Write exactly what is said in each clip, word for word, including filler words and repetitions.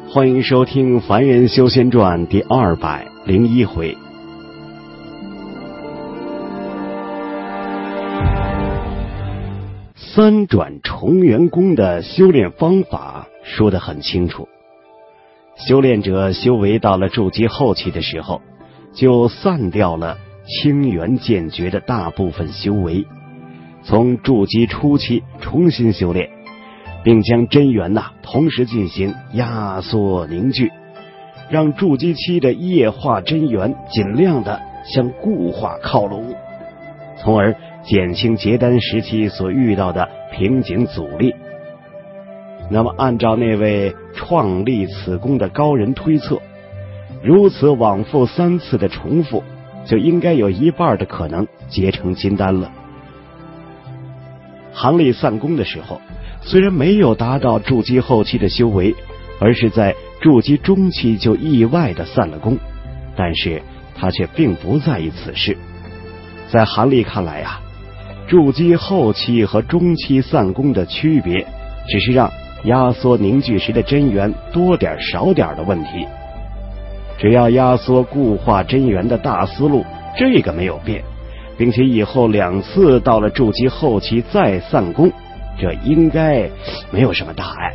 欢迎收听《凡人修仙传》第二百零一回。三转重圆功的修炼方法说得很清楚，修炼者修为到了筑基后期的时候，就散掉了清源剑诀的大部分修为，从筑基初期重新修炼，并将真元呐、啊、同时进行压缩凝聚，让筑基期的液化真元尽量的向固化靠拢，从而减轻结丹时期所遇到的瓶颈阻力。那么按照那位创立此功的高人推测，如此往复三次的重复，就应该有一半的可能结成金丹了。韩立散功的时候，虽然没有达到筑基后期的修为，而是在筑基中期就意外的散了功，但是他却并不在意此事。在韩立看来啊，筑基后期和中期散功的区别，只是让压缩凝聚时的真元多点少点的问题。只要压缩固化真元的大思路，这个没有变，并且以后两次到了筑基后期再散功，这应该没有什么大碍。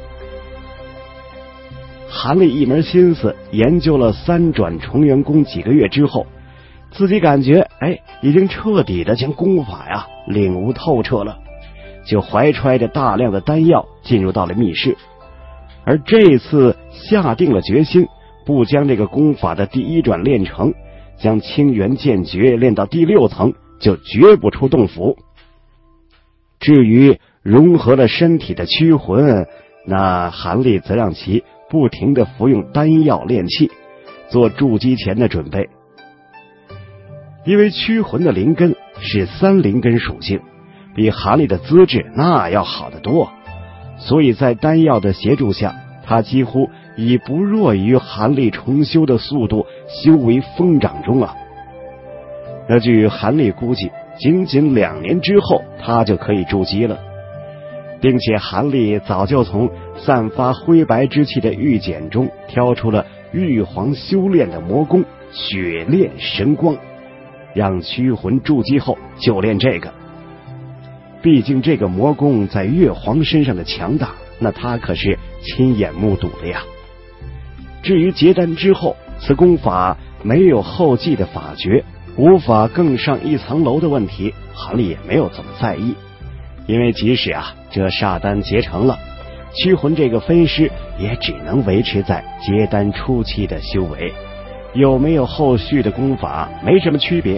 韩立一门心思研究了三转重圆功几个月之后，自己感觉哎，已经彻底的将功法呀领悟透彻了，就怀揣着大量的丹药进入到了密室。而这次下定了决心，不将这个功法的第一转练成，将清源剑诀练到第六层，就绝不出洞府。至于融合了身体的驱魂，那韩立则让其不停地服用丹药炼气，做筑基前的准备。因为驱魂的灵根是三灵根属性，比韩立的资质那要好得多，所以在丹药的协助下，他几乎以不弱于韩立重修的速度修为疯长中啊。那据韩立估计，仅仅两年之后他就可以筑基了，并且韩立早就从散发灰白之气的玉简中挑出了玉皇修炼的魔功血炼神光，让驱魂筑基后就练这个。毕竟这个魔功在月皇身上的强大，那他可是亲眼目睹的呀。至于结丹之后此功法没有后继的法诀，无法更上一层楼的问题，韩立也没有怎么在意。因为即使啊这煞丹结成了，驱魂这个分尸也只能维持在结丹初期的修为，有没有后续的功法没什么区别。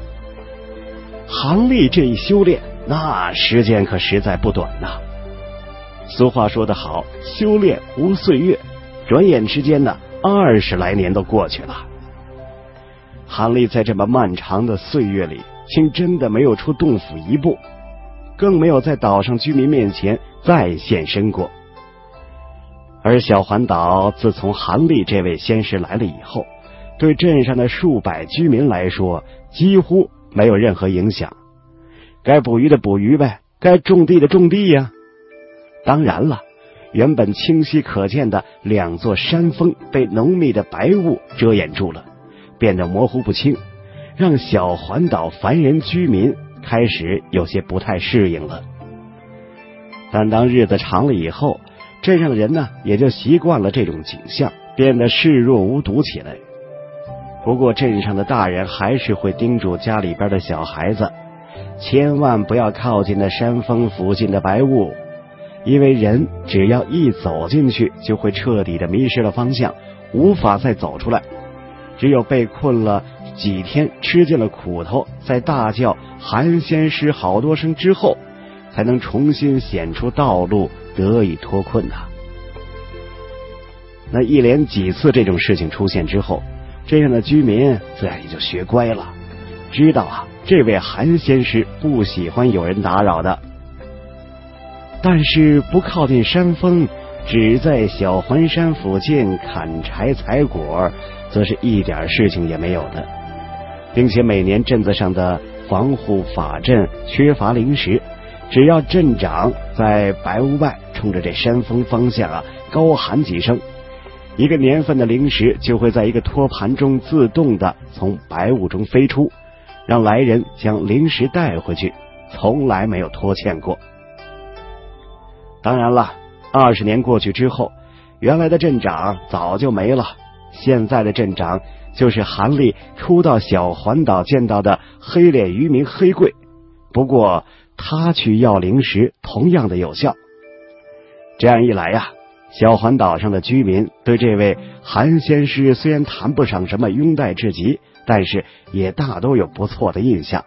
韩立这一修炼，那时间可实在不短呐。俗话说得好，修炼无岁月，转眼之间呢，二十来年都过去了。韩立在这么漫长的岁月里，竟真的没有出洞府一步，更没有在岛上居民面前再现身过。而小环岛自从韩立这位仙师来了以后，对镇上的数百居民来说几乎没有任何影响，该捕鱼的捕鱼呗，该种地的种地呀。当然了，原本清晰可见的两座山峰被浓密的白雾遮掩住了，变得模糊不清，让小环岛凡人居民开始有些不太适应了。但当日子长了以后，镇上的人呢也就习惯了这种景象，变得视若无睹起来。不过镇上的大人还是会叮嘱家里边的小孩子，千万不要靠近那山峰附近的白雾，因为人只要一走进去，就会彻底的迷失了方向，无法再走出来。只有被困了几天，吃尽了苦头，在大叫韩仙师好多声之后，才能重新显出道路，得以脱困呐、啊。那一连几次这种事情出现之后，这样的居民自然也就学乖了，知道啊，这位韩仙师不喜欢有人打扰的。但是不靠近山峰，只在小环山附近砍柴采果，则是一点事情也没有的，并且每年镇子上的防护法阵缺乏灵石，只要镇长在白屋外冲着这山峰方向啊高喊几声， 一个年份的灵石就会在一个托盘中自动的从白雾中飞出，让来人将灵石带回去，从来没有拖欠过。当然了，二十年过去之后，原来的镇长早就没了，现在的镇长就是韩立初到小环岛见到的黑脸渔民黑贵，不过他去要灵石同样的有效。这样一来呀、啊，小环岛上的居民对这位韩先师虽然谈不上什么拥戴至极，但是也大都有不错的印象。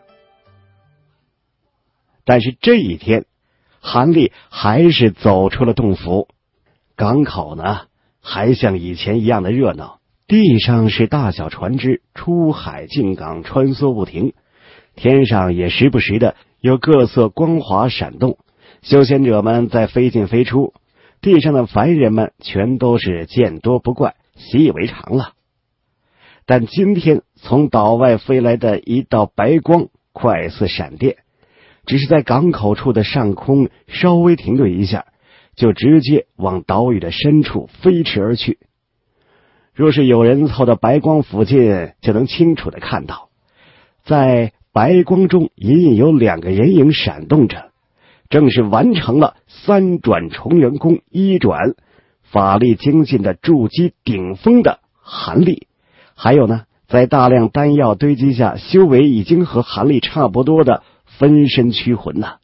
但是这一天，韩立还是走出了洞府，港口呢还像以前一样的热闹，地上是大小船只出海进港穿梭不停，天上也时不时的有各色光华闪动，修仙者们在飞进飞出，地上的凡人们全都是见多不怪，习以为常了。但今天从岛外飞来的一道白光快似闪电，只是在港口处的上空稍微停顿一下，就直接往岛屿的深处飞驰而去。若是有人凑到白光附近，就能清楚地看到，在白光中隐隐有两个人影闪动着，正是完成了三转重元功一转，法力精进的筑基顶峰的韩立，还有呢，在大量丹药堆积下修为已经和韩立差不多的分身驱魂呐、啊。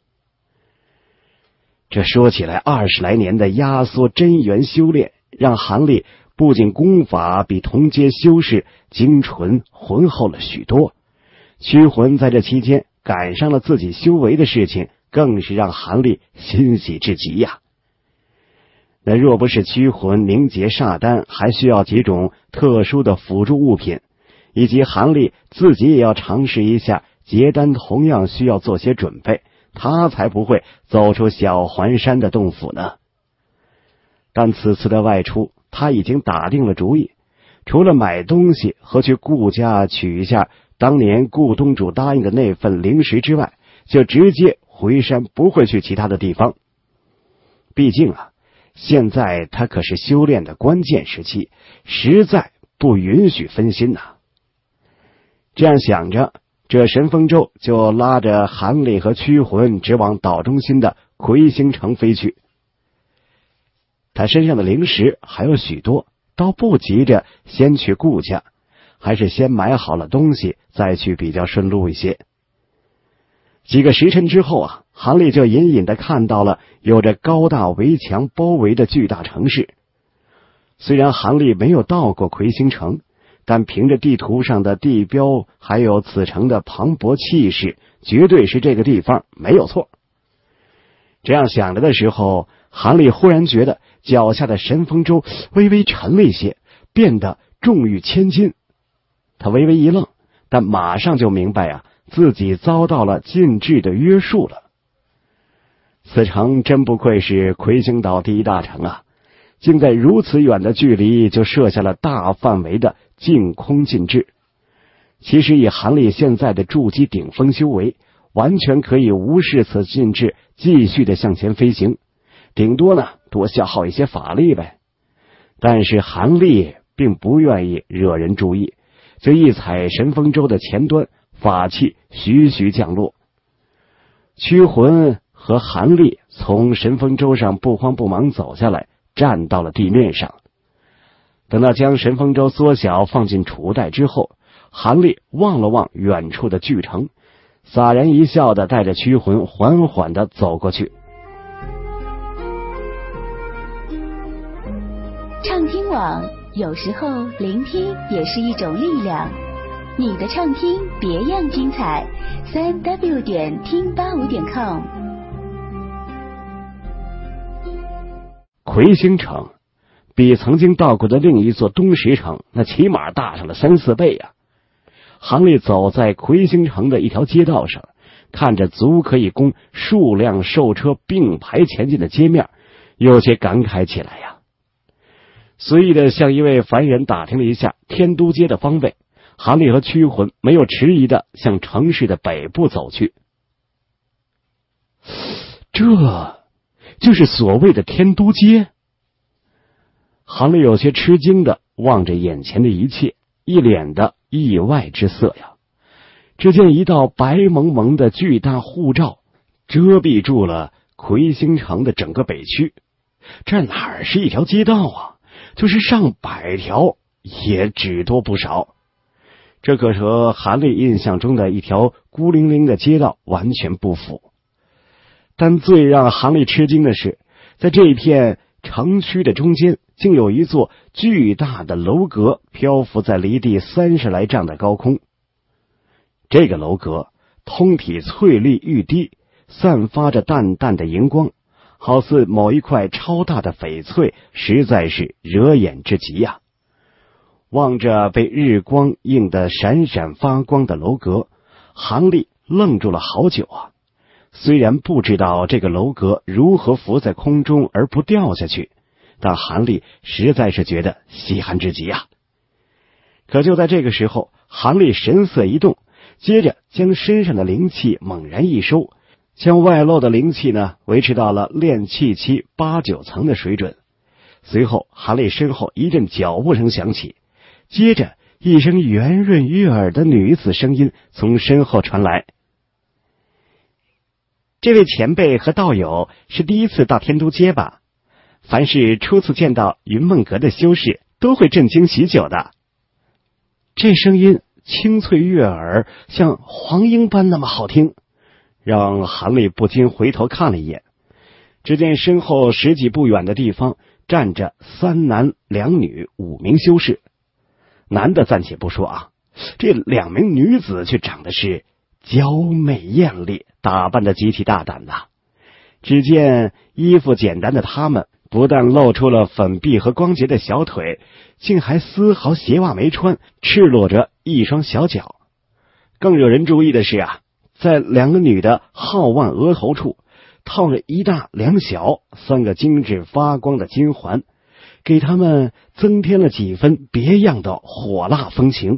这说起来，二十来年的压缩真元修炼，让韩立不仅功法比同阶修士精纯浑厚了许多，驱魂在这期间赶上了自己修为的事情，更是让韩立欣喜至极呀。那若不是驱魂凝结煞丹还需要几种特殊的辅助物品，以及韩立自己也要尝试一下结丹同样需要做些准备，他才不会走出小环山的洞府呢。但此次的外出，他已经打定了主意，除了买东西和去顾家取一下当年顾东主答应的那份灵石之外，就直接回山，不会去其他的地方。毕竟啊，现在他可是修炼的关键时期，实在不允许分心呐、啊。这样想着，这神风舟就拉着韩立和驱魂直往岛中心的魁星城飞去。他身上的灵石还有许多，倒不急着先去顾家，还是先买好了东西再去比较顺路一些。几个时辰之后啊，韩立就隐隐的看到了有着高大围墙包围的巨大城市。虽然韩立没有到过魁星城，但凭着地图上的地标还有此城的磅礴气势，绝对是这个地方没有错。这样想着的时候，韩立忽然觉得脚下的神风舟微微沉了一些，变得重逾千斤。他微微一愣，但马上就明白啊，自己遭到了禁制的约束了。此城真不愧是魁星岛第一大城啊，竟在如此远的距离就设下了大范围的净空禁制。其实以韩立现在的筑基顶峰修为，完全可以无视此禁制，继续的向前飞行，顶多呢多消耗一些法力呗。但是韩立并不愿意惹人注意，就一踩神风舟的前端，法气徐徐降落。驱魂和韩立从神风舟上不慌不忙走下来，站到了地面上。等到将神风舟缩小放进储袋之后，韩立望了望远处的巨城，洒然一笑的带着驱魂缓缓的走过去。 畅听网，有时候聆听也是一种力量。你的畅听别样精彩，三 w 点听八五点 com。 魁星城比曾经到过的另一座东石城，那起码大上了三四倍啊！韩立走在魁星城的一条街道上，看着足可以供数辆兽车并排前进的街面，有些感慨起来呀。随意的向一位凡人打听了一下天都街的方位，韩立和驱魂没有迟疑的向城市的北部走去。这就是所谓的天都街。 韩立有些吃惊的望着眼前的一切，一脸的意外之色呀。只见一道白蒙蒙的巨大护罩遮蔽住了魁星城的整个北区，这哪儿是一条街道啊，就是上百条也只多不少。这可和韩立印象中的一条孤零零的街道完全不符。但最让韩立吃惊的是，在这一片城区的中间，竟有一座巨大的楼阁漂浮在离地三十来丈的高空。这个楼阁通体翠绿欲滴，散发着淡淡的荧光，好似某一块超大的翡翠，实在是惹眼之极呀。望着被日光映得闪闪发光的楼阁，韩立愣住了好久啊。虽然不知道这个楼阁如何浮在空中而不掉下去，但韩立实在是觉得稀罕之极啊。可就在这个时候，韩立神色一动，接着将身上的灵气猛然一收，将外露的灵气呢维持到了炼气期八九层的水准。随后韩立身后一阵脚步声响起，接着一声圆润悦耳的女子声音从身后传来：这位前辈和道友是第一次到天都街吧？凡是初次见到云梦阁的修士，都会震惊许久的。这声音清脆悦耳，像黄莺般那么好听，让韩立不禁回头看了一眼。只见身后十几步远的地方站着三男两女五名修士。男的暂且不说啊，这两名女子却长得是娇媚艳丽，打扮得极其大胆呐。只见衣服简单的她们，不但露出了粉臂和光洁的小腿，竟还丝毫鞋袜没穿，赤裸着一双小脚。更惹人注意的是啊，在两个女的皓腕额头处套着一大两小三个精致发光的金环，给他们增添了几分别样的火辣风情。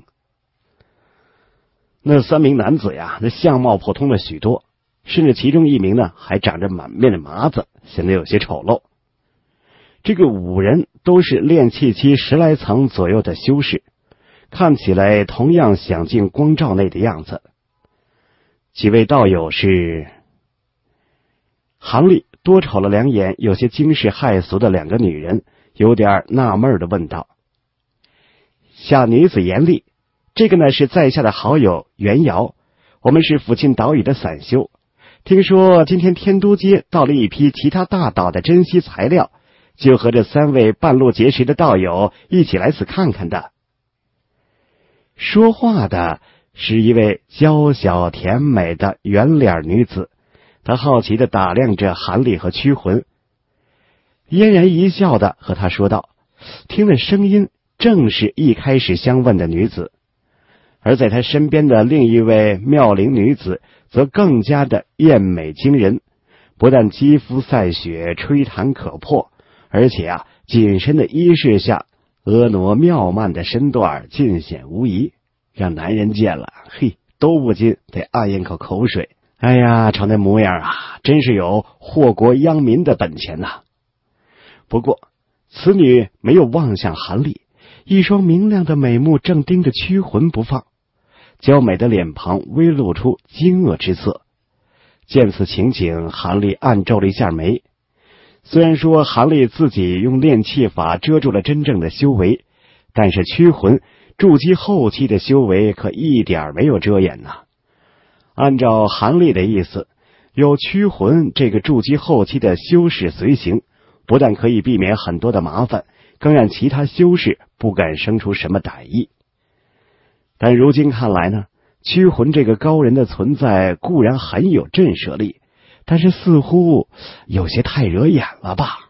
那三名男子呀，那相貌普通了许多，甚至其中一名呢还长着满面的麻子，显得有些丑陋。这个五人都是炼气期十来层左右的修士，看起来同样想进光照内的样子。几位道友是……韩立多瞅了两眼有些惊世骇俗的两个女人，有点纳闷的问道：小女子严丽，这个呢是在下的好友袁瑶，我们是抚沁岛屿的散修，听说今天天都街到了一批其他大岛的珍稀材料，就和这三位半路结识的道友一起来此看看的。说话的是一位娇小甜美的圆脸女子，她好奇地打量着韩立和驱魂，嫣然一笑地和他说道，听了声音正是一开始相问的女子。而在他身边的另一位妙龄女子则更加的艳美惊人，不但肌肤赛雪，吹弹可破，而且啊，紧身的衣饰下婀娜妙曼的身段尽显无疑，让男人见了，嘿，都不禁得暗咽口口水。哎呀，瞅那模样啊，真是有祸国殃民的本钱呐。不过，此女没有望向韩立，一双明亮的美目正盯着驱魂不放，娇美的脸庞微露出惊愕之色。见此情景，韩立暗皱了一下眉。虽然说韩立自己用炼气法遮住了真正的修为，但是驱魂筑基后期的修为可一点没有遮掩呐。按照韩立的意思，有驱魂这个筑基后期的修士随行，不但可以避免很多的麻烦，更让其他修士不敢生出什么歹意。但如今看来呢，驱魂这个高人的存在固然很有震慑力，但是似乎有些太惹眼了吧。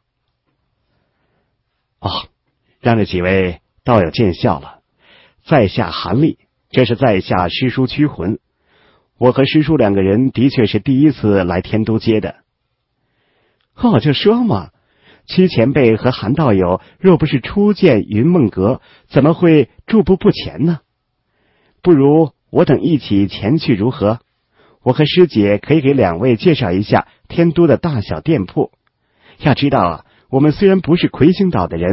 哦，让这几位道友见笑了，在下韩立，这是在下师叔驱魂。我和师叔两个人的确是第一次来天都街的。哦，就说嘛，屈前辈和韩道友若不是初见云梦阁，怎么会驻步不前呢？不如我等一起前去如何？我和师姐可以给两位介绍一下天都的大小店铺。要知道啊，我们虽然不是魁星岛的人，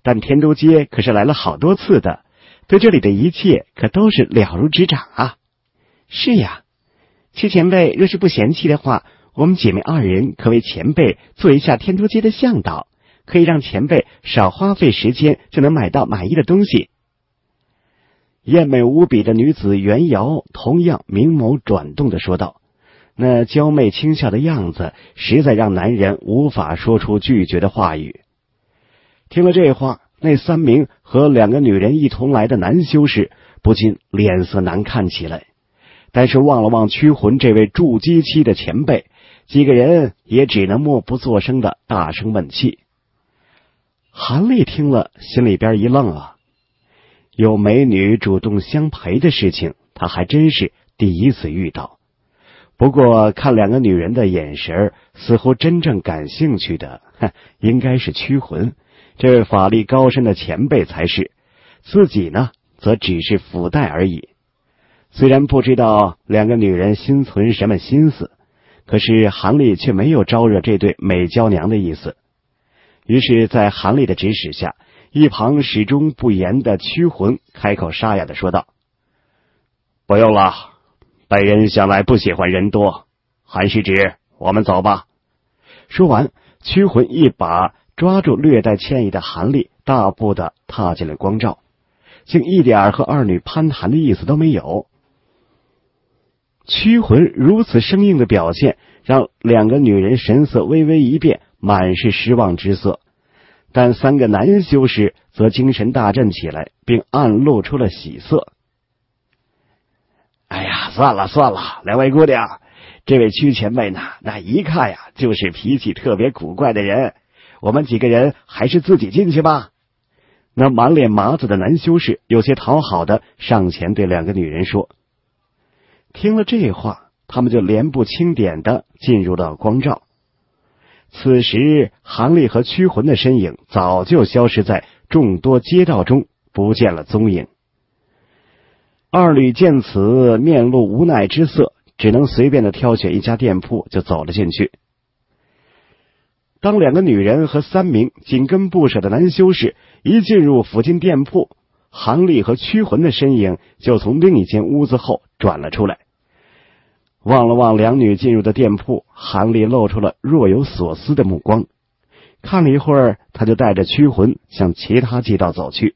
但天都街可是来了好多次的，对这里的一切可都是了如指掌啊。是呀，七前辈若是不嫌弃的话，我们姐妹二人可为前辈做一下天都街的向导，可以让前辈少花费时间就能买到满意的东西。艳美无比的女子袁瑶同样明眸转动地说道，那娇媚轻笑的样子实在让男人无法说出拒绝的话语。听了这话，那三名和两个女人一同来的男修士不禁脸色难看起来，但是望了望驱魂这位筑基期的前辈，几个人也只能默不作声的大声问气。韩立听了心里边一愣啊，有美女主动相陪的事情他还真是第一次遇到，不过看两个女人的眼神，似乎真正感兴趣的应该是驱魂这位法力高深的前辈才是，自己呢则只是附带而已。虽然不知道两个女人心存什么心思，可是韩立却没有招惹这对美娇娘的意思。于是在韩立的指使下，一旁始终不言的驱魂开口沙哑的说道，不用了，本人向来不喜欢人多，韩师侄，我们走吧。说完，驱魂一把抓住略带歉意的韩立，大步的踏进了光照，竟一点和二女攀谈的意思都没有。驱魂如此生硬的表现，让两个女人神色微微一变，满是失望之色，但三个男修士则精神大振起来，并暗露出了喜色。哎呀，算了算了，两位姑娘，这位屈前辈呢，那一看呀就是脾气特别古怪的人，我们几个人还是自己进去吧。那满脸麻子的男修士有些讨好的上前对两个女人说。听了这话，他们就连步清点的进入到光照。此时韩立和驱魂的身影早就消失在众多街道中，不见了踪影。二吕见此，面露无奈之色，只能随便的挑选一家店铺就走了进去。当两个女人和三名紧跟不舍的男修士一进入附近店铺，韩立和驱魂的身影就从另一间屋子后转了出来。望了望两女进入的店铺，韩立露出了若有所思的目光，看了一会儿，他就带着驱魂向其他街道走去。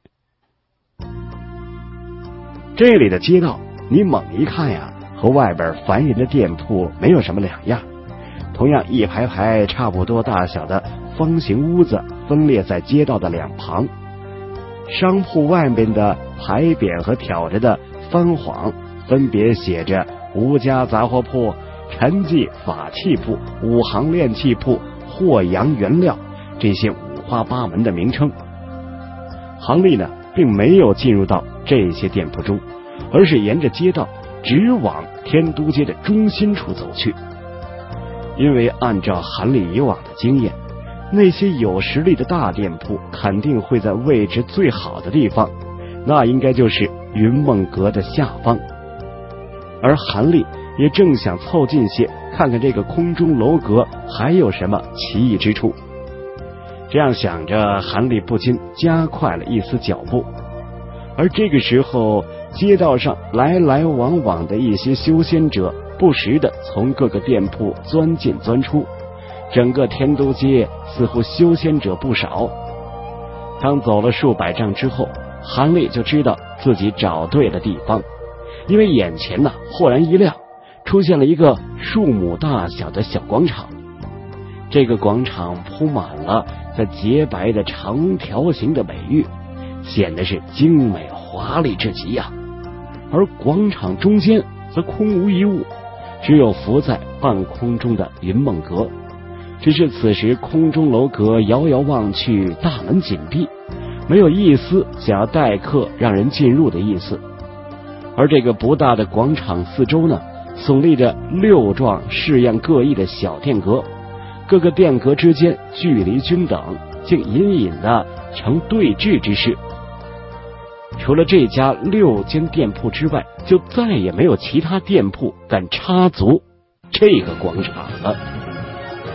这里的街道你猛一看呀，和外边凡人的店铺没有什么两样，同样一排排差不多大小的方形屋子分列在街道的两旁，商铺外面的牌匾和挑着的番晃分别写着吴家杂货铺、陈记法器铺、五行炼器铺、霍阳原料这些五花八门的名称。韩立呢并没有进入到这些店铺中，而是沿着街道直往天都街的中心处走去。因为按照韩立以往的经验，那些有实力的大店铺肯定会在位置最好的地方，那应该就是云梦阁的下方。而韩立也正想凑近些看看这个空中楼阁还有什么奇异之处。这样想着，韩立不禁加快了一丝脚步。而这个时候，街道上来来往往的一些修仙者不时的从各个店铺钻进钻出，整个天都街似乎修仙者不少。当走了数百丈之后，韩立就知道自己找对了地方，因为眼前呢豁然一亮，出现了一个数亩大小的小广场。这个广场铺满了在洁白的长条形的美玉，显得是精美华丽至极呀、啊。而广场中间则空无一物，只有浮在半空中的云梦阁。只是此时空中楼阁遥遥望去，大门紧闭，没有一丝想要待客让人进入的意思。而这个不大的广场四周呢，耸立着六幢式样各异的小殿阁，各个殿阁之间距离均等，竟隐隐的成对峙之势。除了这家六间店铺之外，就再也没有其他店铺敢插足这个广场了。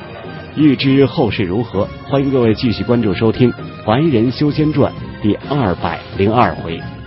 欲知后事如何，欢迎各位继续关注收听《凡人修仙传》第二百零二回。